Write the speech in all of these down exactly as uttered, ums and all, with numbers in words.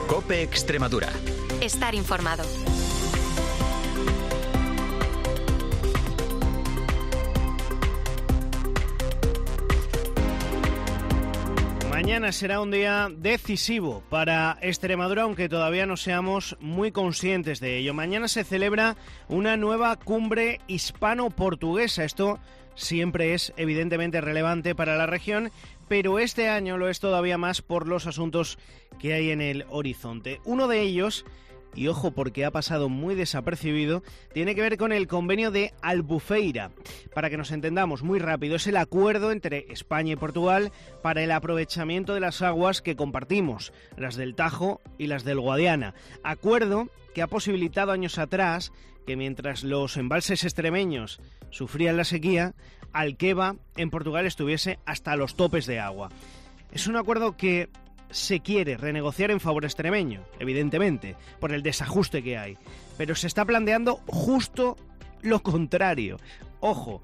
COPE Extremadura. Estar informado. Mañana será un día decisivo para Extremadura, aunque todavía no seamos muy conscientes de ello. Mañana se celebra una nueva cumbre hispano-portuguesa. Esto siempre es evidentemente relevante para la región, pero este año lo es todavía más por los asuntos que hay en el horizonte. Uno de ellos, y ojo porque ha pasado muy desapercibido, tiene que ver con el convenio de Albufeira. Para que nos entendamos muy rápido, es el acuerdo entre España y Portugal para el aprovechamiento de las aguas que compartimos, las del Tajo y las del Guadiana. Acuerdo que ha posibilitado años atrás que mientras los embalses extremeños sufrían la sequía, Alqueva en Portugal estuviese hasta los topes de agua. Es un acuerdo que se quiere renegociar en favor extremeño, evidentemente, por el desajuste que hay, pero se está planteando justo lo contrario. Ojo,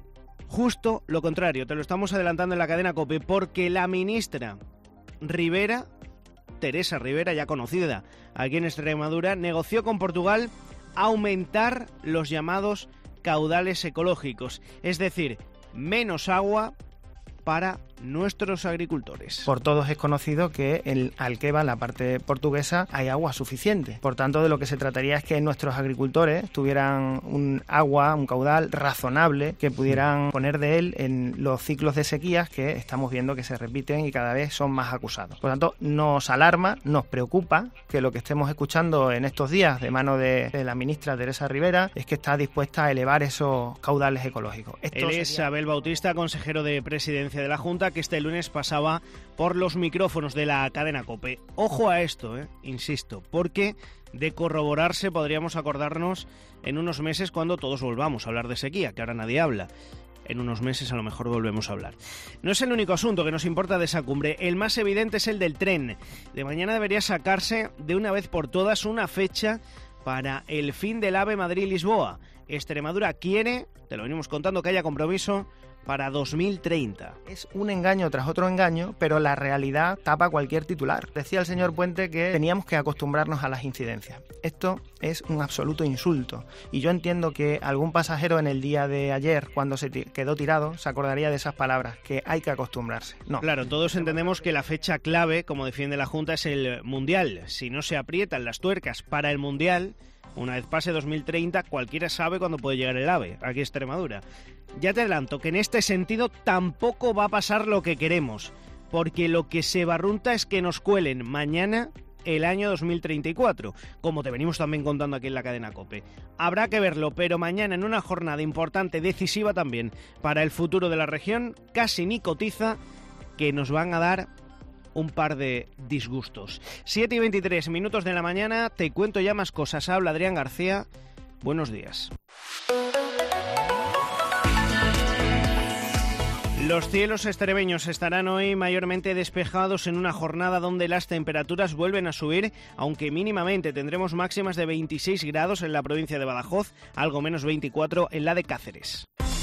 justo lo contrario, te lo estamos adelantando en la cadena COPE, porque la ministra Rivera, Teresa Rivera, ya conocida aquí en Extremadura, negoció con Portugal aumentar los llamados caudales ecológicos, es decir, menos agua para nuestros agricultores. Por todos es conocido que en Alqueva, en la parte portuguesa, hay agua suficiente. Por tanto, de lo que se trataría es que nuestros agricultores tuvieran un agua, un caudal razonable, que pudieran poner de él en los ciclos de sequías que estamos viendo que se repiten y cada vez son más acusados. Por tanto, nos alarma, nos preocupa que lo que estemos escuchando en estos días de mano de, de la ministra Teresa Rivera es que está dispuesta a elevar esos caudales ecológicos. Esto Él es sería... Abel Bautista, consejero de Presidencia de la Junta, que este lunes pasaba por los micrófonos de la cadena COPE. Ojo a esto, eh, insisto, porque de corroborarse podríamos acordarnos en unos meses cuando todos volvamos a hablar de sequía, que ahora nadie habla. En unos meses a lo mejor volvemos a hablar. No es el único asunto que nos importa de esa cumbre. El más evidente es el del tren. De mañana debería sacarse de una vez por todas una fecha para el fin del AVE Madrid-Lisboa. Extremadura quiere, te lo venimos contando, que haya compromiso para dos mil treinta. Es un engaño tras otro engaño, pero la realidad tapa cualquier titular. Decía el señor Puente que teníamos que acostumbrarnos a las incidencias. Esto es un absoluto insulto. Y yo entiendo que algún pasajero en el día de ayer, cuando se t- quedó tirado, se acordaría de esas palabras, que hay que acostumbrarse. No. Claro, todos entendemos que la fecha clave, como defiende la Junta, es el Mundial. Si no se aprietan las tuercas para el Mundial, una vez pase dos mil treinta, cualquiera sabe cuándo puede llegar el AVE, aquí a Extremadura. Ya te adelanto que en este sentido tampoco va a pasar lo que queremos, porque lo que se barrunta es que nos cuelen mañana el año dos mil treinta y cuatro, como te venimos también contando aquí en la cadena COPE. Habrá que verlo, pero mañana en una jornada importante, decisiva también para el futuro de la región, casi ni cotiza, que nos van a dar un par de disgustos. siete y veintitrés minutos de la mañana, te cuento ya más cosas. Habla Adrián García. Buenos días. Los cielos extremeños estarán hoy mayormente despejados en una jornada donde las temperaturas vuelven a subir, aunque mínimamente tendremos máximas de veintiséis grados en la provincia de Badajoz, algo menos veinticuatro en la de Cáceres.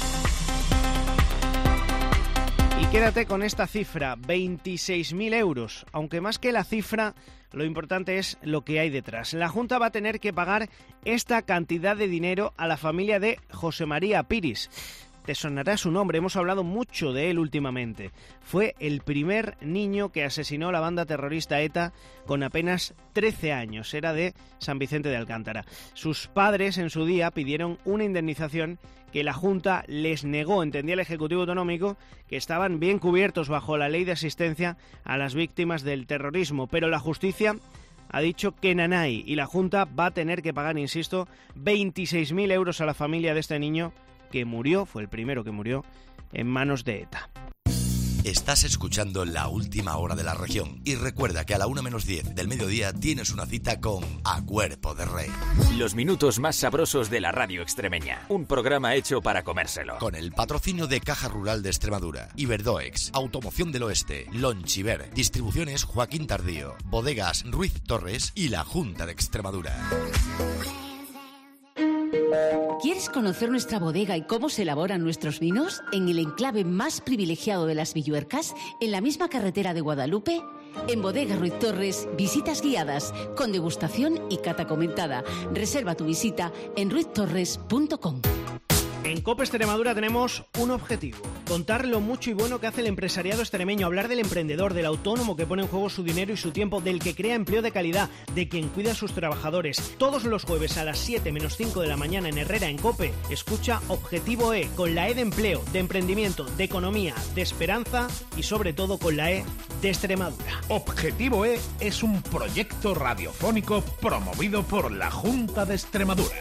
Y quédate con esta cifra, veintiséis mil euros, aunque más que la cifra, lo importante es lo que hay detrás. La Junta va a tener que pagar esta cantidad de dinero a la familia de José María Piris. Te sonará su nombre, hemos hablado mucho de él últimamente. Fue el primer niño que asesinó la banda terrorista ETA con apenas trece años. Era de San Vicente de Alcántara. Sus padres en su día pidieron una indemnización que la Junta les negó. Entendía el Ejecutivo Autonómico que estaban bien cubiertos bajo la ley de asistencia a las víctimas del terrorismo, pero la justicia ha dicho que nanay y la Junta va a tener que pagar, insisto, veintiséis mil euros a la familia de este niño que murió, fue el primero que murió, en manos de ETA. Estás escuchando La Última Hora de la Región. Y recuerda que a la una menos diez del mediodía tienes una cita con A Cuerpo de Rey. Los minutos más sabrosos de la radio extremeña. Un programa hecho para comérselo. Con el patrocinio de Caja Rural de Extremadura, Iberdoex, Automoción del Oeste, Lonchiver, Distribuciones Joaquín Tardío, Bodegas Ruiz Torres y la Junta de Extremadura. ¿Quieres conocer nuestra bodega y cómo se elaboran nuestros vinos? ¿En el enclave más privilegiado de las Villuercas? ¿En la misma carretera de Guadalupe? En Bodega Ruiz Torres, visitas guiadas, con degustación y cata comentada. Reserva tu visita en ruiz torres punto com. En COPE Extremadura tenemos un objetivo: contar lo mucho y bueno que hace el empresariado extremeño, hablar del emprendedor, del autónomo que pone en juego su dinero y su tiempo, del que crea empleo de calidad, de quien cuida a sus trabajadores. Todos los jueves a las siete menos cinco de la mañana en Herrera, en COPE, escucha Objetivo E, con la E de empleo, de emprendimiento, de economía, de esperanza y sobre todo con la E de Extremadura. Objetivo E es un proyecto radiofónico promovido por la Junta de Extremadura.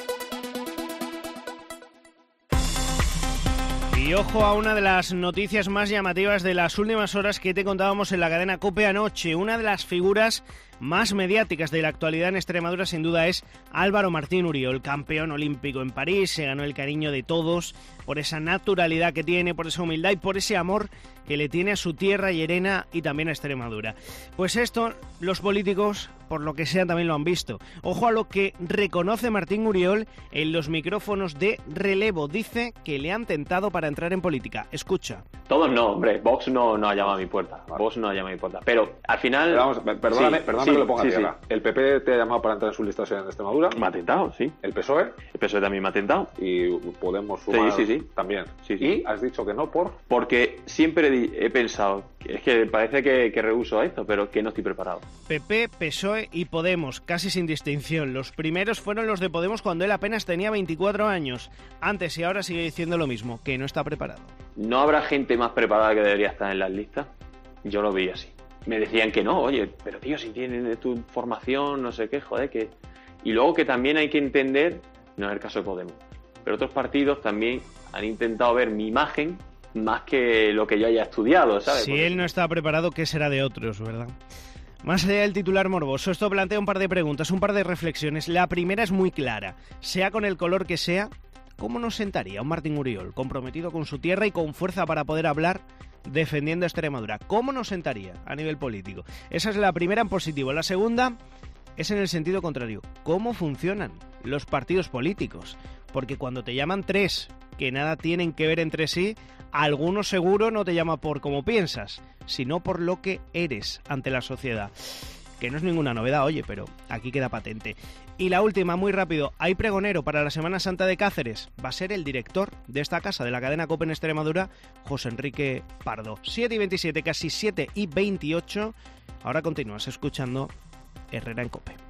Y ojo a una de las noticias más llamativas de las últimas horas que te contábamos en la cadena COPE anoche. Una de las figuras más mediáticas de la actualidad en Extremadura sin duda es Álvaro Martín Uriol, campeón olímpico en París. Se ganó el cariño de todos por esa naturalidad que tiene, por esa humildad y por ese amor que le tiene a su tierra llerena y también a Extremadura. Pues esto los políticos, por lo que sea, también lo han visto. Ojo a lo que reconoce Martín Uriol en los micrófonos de Relevo. Dice que le han tentado para entrar en política. Escucha. Todos no, hombre. Vox no, no ha llamado a mi puerta. Vale. Vox no ha llamado a mi puerta. Pero al final... Pero vamos, perdóname, sí, perdóname sí, que lo ponga sí, a tierra. Sí. ¿El P P te ha llamado para entrar en su lista en Extremadura? Me ha tentado, sí. ¿El P S O E? El P S O E también me ha tentado. Y Podemos sumar sí, sí, sí. también. Sí, sí. ¿Y has dicho que no por...? Porque siempre he pensado, es que parece que, que rehuso a esto, pero que no estoy preparado. P P, P S O E y Podemos, casi sin distinción. Los primeros fueron los de Podemos cuando él apenas tenía veinticuatro años. Antes y ahora sigue diciendo lo mismo, que no está preparado. ¿No habrá gente más preparada que debería estar en las listas? Yo lo veía así. Me decían que no, oye, pero tío, si tienen tu formación, no sé qué, joder, que... Y luego que también hay que entender, no es el caso de Podemos, pero otros partidos también han intentado ver mi imagen más que lo que yo haya estudiado, ¿sabes? Si Porque... él no está preparado, ¿qué será de otros, verdad? Más allá del titular morboso, esto plantea un par de preguntas, un par de reflexiones. La primera es muy clara. Sea con el color que sea, ¿cómo nos sentaría un Martín Uriol comprometido con su tierra y con fuerza para poder hablar defendiendo a Extremadura? ¿Cómo nos sentaría a nivel político? Esa es la primera en positivo. La segunda es en el sentido contrario. ¿Cómo funcionan los partidos políticos? Porque cuando te llaman tres que nada tienen que ver entre sí, alguno seguro no te llama por cómo piensas, sino por lo que eres ante la sociedad. Que no es ninguna novedad, oye, pero aquí queda patente. Y la última, muy rápido, hay pregonero para la Semana Santa de Cáceres. Va a ser el director de esta casa, de la cadena COPE en Extremadura, José Enrique Pardo. siete y veintisiete, casi siete y veintiocho. Ahora continúas escuchando Herrera en COPE.